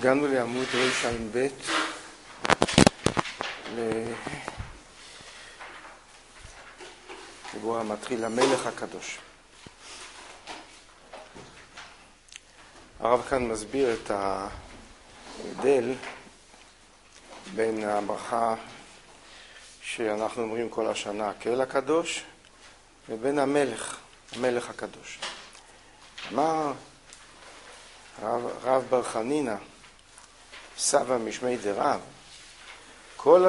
הגענו לעמוד רע"ב שבו המתחיל המלך הקדוש. הרב כאן מסביר את ההבדל בין הברכה שאנחנו אומרים כל השנה כאל הקדוש ובין המלך הקדוש. אמר רב בר חנינא סבא משמי דרב, כל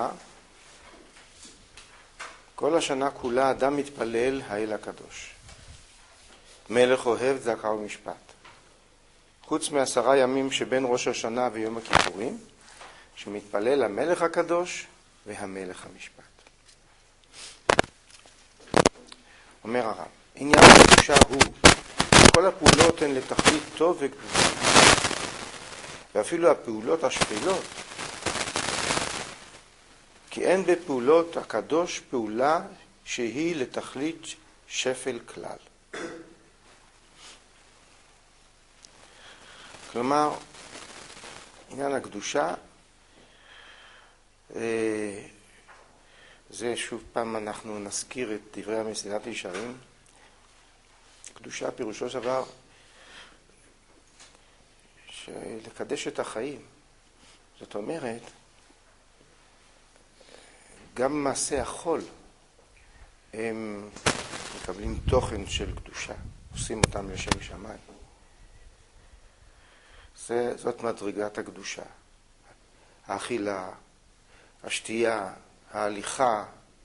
השנה כולה אדם מתפלל האל הקדוש. מלך אוהב צדקה ומשפט. חוץ מ10 ימים שבין ראש השנה ויום הכיפורים, שמתפלל המלך הקדוש והמלך המשפט. אומר הרב, עניין הקדושה הוא, כל הפעולות הן לתכלית טוב וקדושה, ואפילו הפעולות השפלות, כי אין בפעולות הקדוש פעולה שהיא לתכלית שפל כלל. כלומר, עניין הקדושה, זה שוב פעם אנחנו נזכיר את דברי המסילת ישרים. קדושה פירושו של דבר לקדש את החיים. זאת אומרת, גם מעשי החול הם מקבלים תוכן של קדושה, עושים אותם לשם שמיים. זאת מדרגת הקדושה. האכילה, השתייה, ההליכה,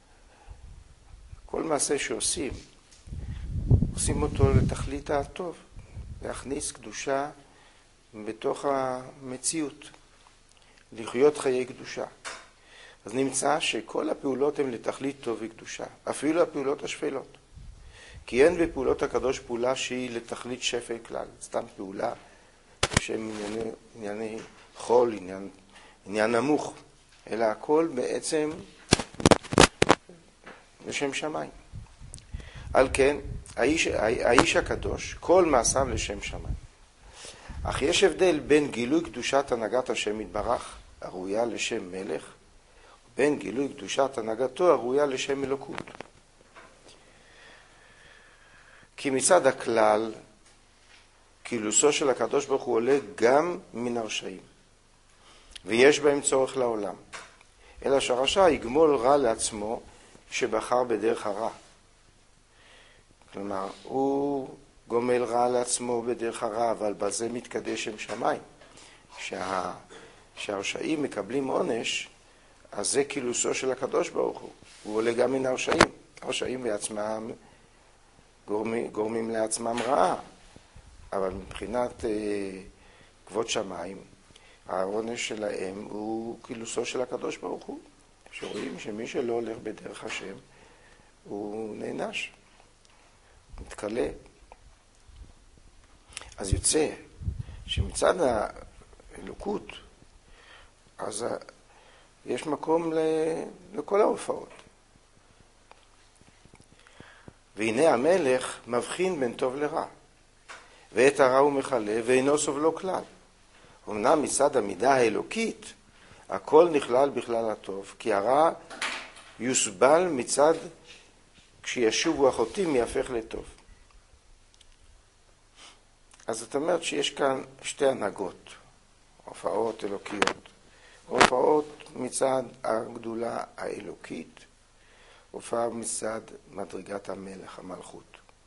כל מעשה שעושים, עושים אותו לתכלית הטוב, להכניס קדושה בתוך המציאות, לחיות חיי קדושה. אז נמצא שכל הפעולות הן לתכלית טוב וקדושה, אפילו הפעולות השפלות. כי אין בפעולות הקדוש פעולה שהיא לתכלית שפל כלל, סתם פעולה שהם ענייני חול, עניין נמוך, אלא הכל בעצם לשם שמיים. על כן, האיש הקדוש, כל מעשיו לשם שמיים. אך יש הבדל בין גילוי קדושת הנהגת השם יתברך, הראויה לשם מלך, בין גילוי קדושת הנהגתו, הראויה לשם אלוקות. כי מצד הכלל, קילוסו של הקדוש ברוך הוא עולה גם מן הרשעים, ויש בהם צורך לעולם. אלא שהרשע יגמול רע לעצמו שבחר בדרך הרע. כלומר, הוא גומל רע לעצמו בדרך הרע, אבל בזה מתקדש שם שמיים. שהרשעים מקבלים עונש, אז זה קילוסו של הקדוש ברוך הוא. הוא עולה גם מן הרשעים. הרשעים בעצמם גורמים לעצמם רעה. אבל מבחינת כבוד שמיים, העונש שלהם הוא קילוסו של הקדוש ברוך הוא. שרואים שמי שלא הולך בדרך השם, הוא נענש, מתקלה. אז יוצא שמצד האלוקות, אז יש מקום לכל ההופעות. והנה המלך מבחין בין טוב לרע, ואת הרע הוא מחלה ואינו סובלו כלל. אמנם מצד המידה האלוקית, הכל נכלל בכלל הטוב, כי הרע יוסבל מצד כשישובו החוטאים יהפך לטוב. אז זאת אומרת שיש כאן שתי הנהגות, הופעות אלוקיות. הופעות מצד הגדולה האלוקית, הופעה מצד מדרגת המלך, המלכות.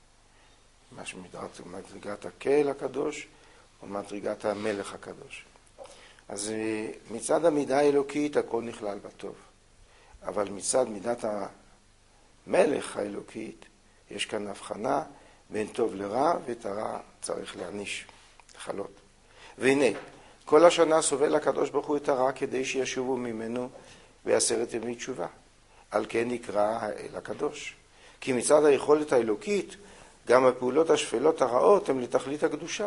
מדרגת הקהל הקדוש או מדרגת המלך הקדוש. אז מצד המידה האלוקית הכל נכלל בטוב. אבל מצד מידת המלך האלוקית יש כאן הבחנה בין טוב לרע, ואת הרע צריך להעניש, לחלות. והנה, כל השנה סובל הקדוש ברוך הוא את הרע כדי שישובו ממנו ב10 ימי תשובה. על כן נקרא האל הקדוש. כי מצד היכולת האלוקית, גם הפעולות השפלות הרעות הן לתכלית הקדושה.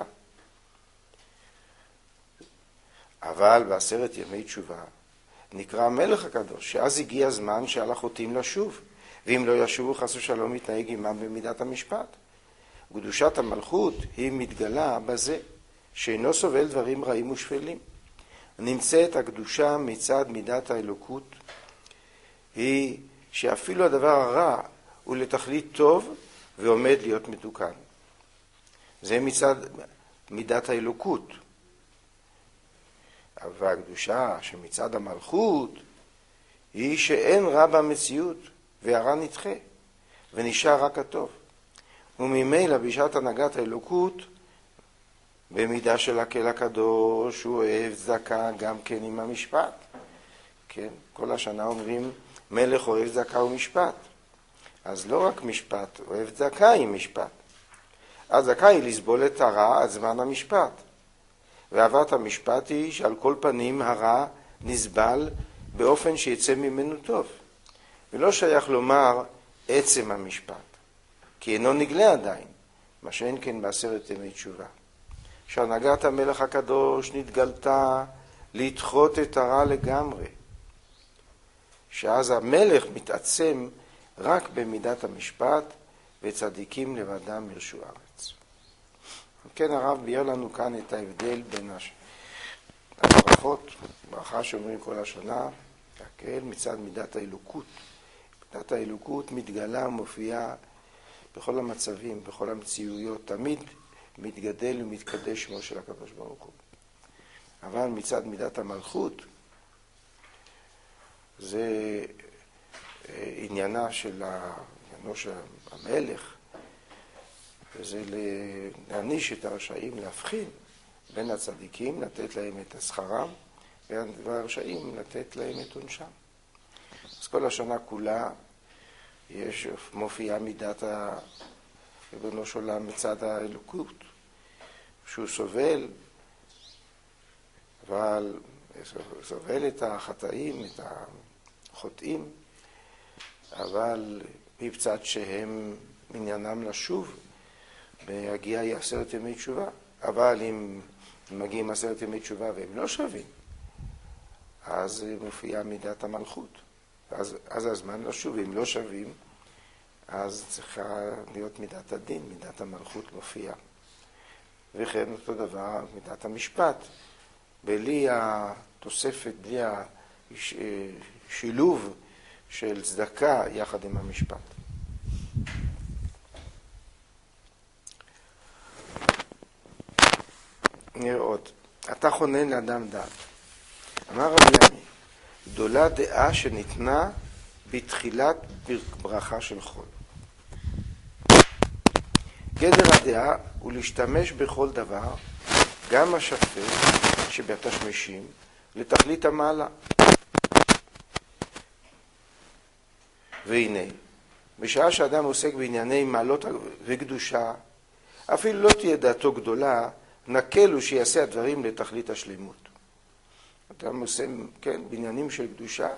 אבל ב10 ימי תשובה נקרא המלך הקדוש, שאז הגיע הזמן שעל החוטאים לשוב, ואם לא ישובו חס ושלום מתנהג עמם במידת המשפט. קדושת המלכות היא מתגלה בזה, שאינו סובל דברים רעים ושפלים. נמצאת הקדושה מצד מידת האלוקות, היא שאפילו הדבר הרע הוא לתכלית טוב ועומד להיות מתוקן. זה מצד מידת האלוקות. אבל הקדושה שמצד המלכות היא שאין רע במציאות והרע נדחה ונשאר רק הטוב. וממילא בשעת הנהגת האלוקות, במידה של הקהל הקדוש, הוא אוהב צדקה גם כן עם המשפט. כן, כל השנה אומרים מלך אוהב צדקה ומשפט. אז לא רק משפט, אוהב צדקה עם משפט. הצדקה היא לסבול את הרע עד זמן המשפט. ואהבת המשפט היא שעל כל פנים הרע נסבל באופן שיצא ממנו טוב. ולא שייך לומר עצם המשפט, כי אינו נגלה עדיין, מה שאין כן בעשרת ימי תשובה. שהנהגת המלך הקדוש נתגלתה לדחות את הרע לגמרי. שאז המלך מתעצם רק במידת המשפט, וצדיקים לבדם ירשו ארץ. כן, הרב ביאר לנו כאן את ההבדל בין הברכות, ברכה שאומרים כל השנה, הקהל מצד מידת האלוקות. מידת האלוקות מתגלה ומופיעה בכל המצבים, בכל המציאויות, תמיד מתגדל ומתקדש שמו של הקדוש ברוך הוא. אבל מצד מידת המלכות, זה עניינו של המלך, וזה להעניש את הרשעים, להבחין בין הצדיקים, לתת להם את השכרם, והרשעים לתת להם את עונשם. אז כל השנה כולה מופיעה מידת ריבונו של עולם מצד האלוקות, שהוא סובל, אבל סובל את החטאים, את החוטאים, אבל מבצד שהם עניינם לשוב, בהגיע 10 ימי תשובה. אבל אם מגיעים 10 ימי תשובה והם לא שווים, אז מופיעה מידת המלכות. אז הזמן לשוב, אם לא שווים, אז צריכה להיות מידת הדין, מידת המלכות מופיעה. וכן אותו דבר מידת המשפט. בלי התוספת, בלי השילוב של צדקה יחד עם המשפט. נראה עוד. אתה חונן לאדם דעת. אמר רבי ינאי, גדולה דעה שניתנה בתחילת ברכה של חול. גדר הדעה הוא להשתמש בכל דבר, גם השפט שבתשמישים, לתכלית המעלה. והנה, בשעה שאדם עוסק בענייני מעלות וקדושה, אפילו לא תהיה דעתו גדולה, נקל הוא שיעשה הדברים לתכלית השלימות. אדם עושה, כן, בעניינים של קדושה,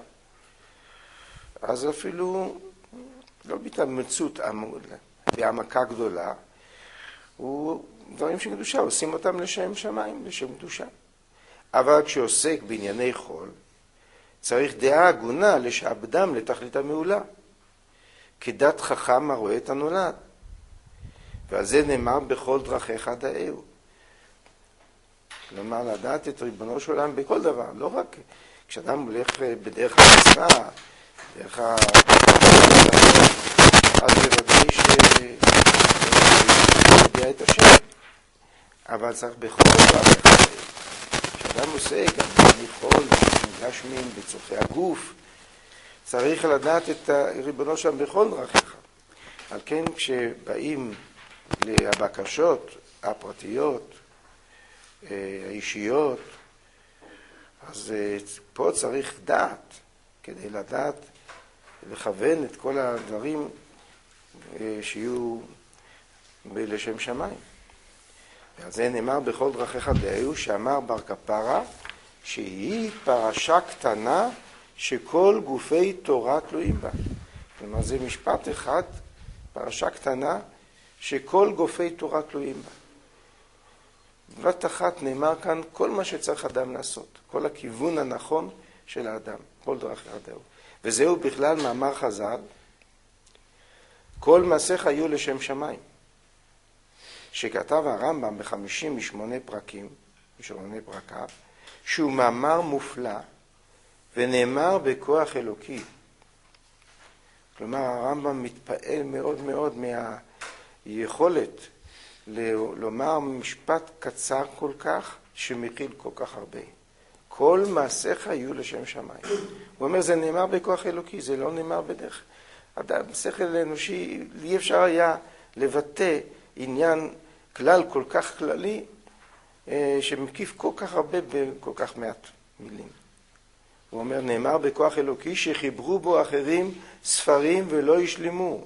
אז אפילו לא בהתאמצות בהעמקה גדולה, הוא דברים של קדושה, עושים אותם לשם שמיים, לשם קדושה. אבל כשעוסק בענייני חול, צריך דעה הגונה לשעבדם לתכלית המעולה, כדת חכם הרואה את הנולד. ועל זה נאמר בכל דרכיך דעהו. כלומר, לדעת את ריבונו של עולם בכל דבר, לא רק כשאדם הולך בדרך המצווה, דרך אז בוודאי שיודע את השם. אבל צריך בכל דרכיך דעהו. כשאדם עושה גם חול, גשמים, בצורכי הגוף, צריך לדעת את ריבונו שם בכל דרכיך. על כן כשבאים לבקשות הפרטיות, האישיות, אז פה צריך דעת, כדי לדעת, לכוון את כל הדברים שיהיו לשם שמיים. ועל זה נאמר בכל דרכיך דעהו, שאמר בר כפרה, שהיא פרשה קטנה שכל גופי תורה תלויים בה. כלומר, זה משפט אחד, פרשה קטנה שכל גופי תורה תלויים בה. בבת אחת נאמר כאן כל מה שצריך אדם לעשות, כל הכיוון הנכון של האדם, כל דרכיך דעהו. וזהו בכלל מאמר חז"ל, כל מעשיך היו לשם שמיים. שכתב הרמב"ם ב58 פרקים, משורני פרקיו, שהוא מאמר מופלא ונאמר בכוח אלוקי. כלומר, הרמב"ם מתפעל מאוד מאוד מהיכולת לומר משפט קצר כל כך, שמכיל כל כך הרבה. כל מעשיך יהיו לשם שמיים. הוא אומר, זה נאמר בכוח אלוקי, זה לא נאמר בדרך. אדם, שכל אנושי, אי אפשר היה לבטא עניין כלל כל כך כללי, שמקיף כל כך הרבה בכל כך מעט מילים. הוא אומר, נאמר בכוח אלוקי שחיברו בו אחרים ספרים ולא ישלימו.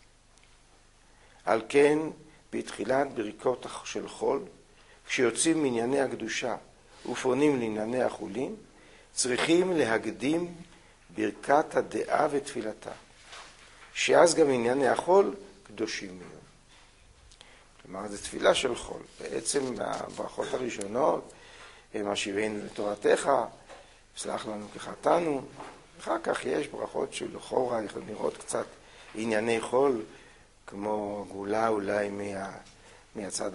על כן, בתחילת ברכות של חול, כשיוצאים מענייני הקדושה ופונים לענייני החולין, צריכים להקדים ברכת הדעה ותפילתה, שאז גם ענייני החול קדושים מהם. כלומר, זו תפילה של חול. בעצם בברכות הראשונות, משיבנו לתורתך, סלח לנו כחטאנו. אחר כך יש ברכות שלכאורה יכולים לראות קצת ענייני חול, כמו גאולה אולי מהצד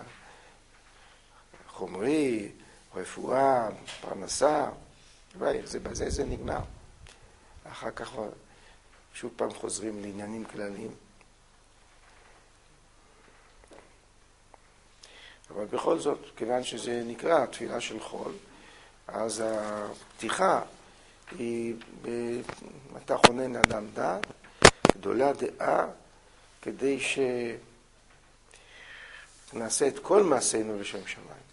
החומרי, רפואה, פרנסה, בזה זה נגמר. אחר כך שוב פעם חוזרים לעניינים כלליים. אבל בכל זאת, כיוון שזה נקרא תפילה של חול, אז הפתיחה היא במטה חונן אדם דעת, גדולה דעה, כדי שנעשה את כל מעשינו לשם שמיים.